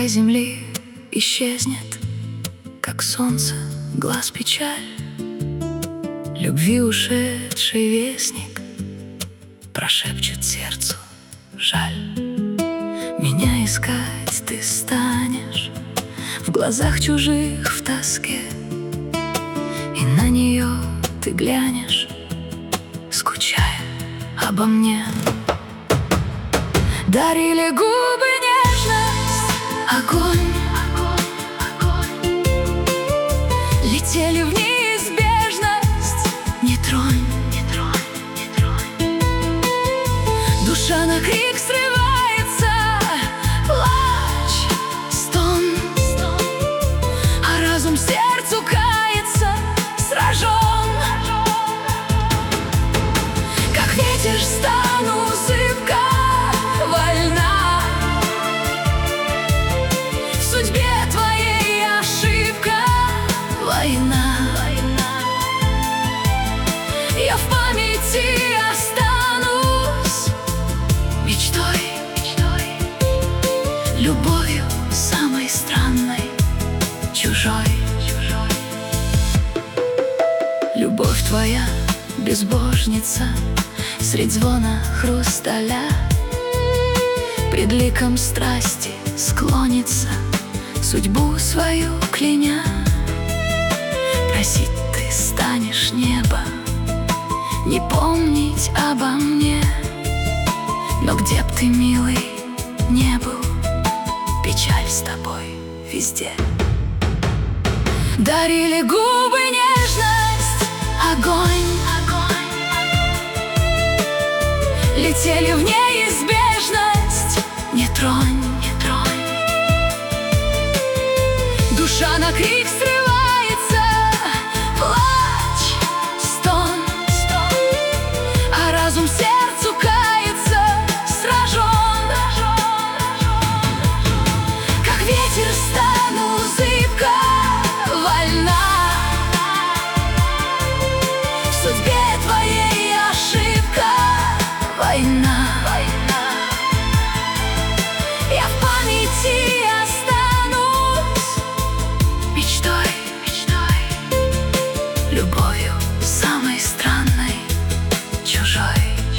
край земли исчезнет, как солнце глаз печаль. Любви ушедший вестник прошепчет сердцу жаль. Меня искать ты станешь в глазах чужих в тоске, и на нее ты глянешь, скучая обо мне. Дарили губы нежность, огонь, летели в неизбежность. Не тронь, не тронь, не тронь. Душа на крик срывается, плач, стон, а разум сердцу кается, сражен. Как ветер стану зыбко, вольна. В судьбе твоей ошибка, война. Я в памяти останусь мечтой, любовью самой странной, чужой. Любовь твоя, безбожница, средь звона хрусталя, пред ликом страсти склонится, судьбу свою кляня. Просить ты станешь небо, не помнить обо мне. Но где б ты, милый, не был, печаль с тобой везде. Дарили губы нежность, огонь, летели в неизбежность. Не тронь, не тронь. Душа на крик срывается, плач, стон, а разум сердцу кается, сражен. Как ветер стану зыбко, вольна. В судьбе твоей ошибка, война. Я в памяти останусь мечтой, любовью самой странной, чужой.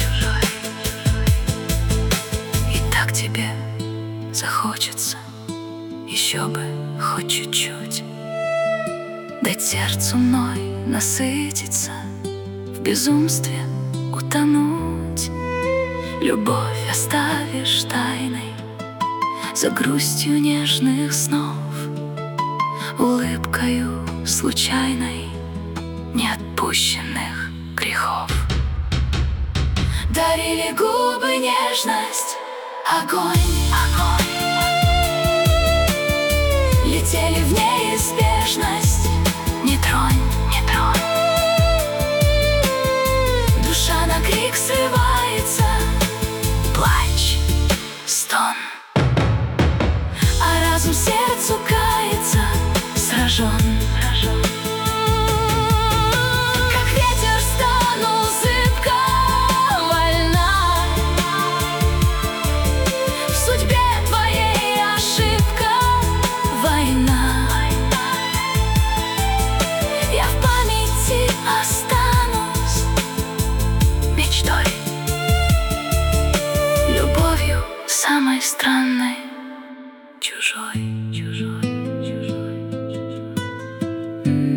И так тебе захочется еще бы хоть чуть-чуть дать сердцу мной насытиться, в безумстве утонуть. Любовь оставишь тайной за грустью нежных снов, улыбкою случайной неотпущенных грехов. Дарили губы нежность, огонь, летели в неизбежность. Не тронь, не тронь. Душа на крик срывается, плач, стон, а разум сердцу кается, сражен. Как ветер стану зыбко, вольна. В судьбе твоей ошибка, война. Я в памяти останусь мечтой, любовью самой странной, чужой.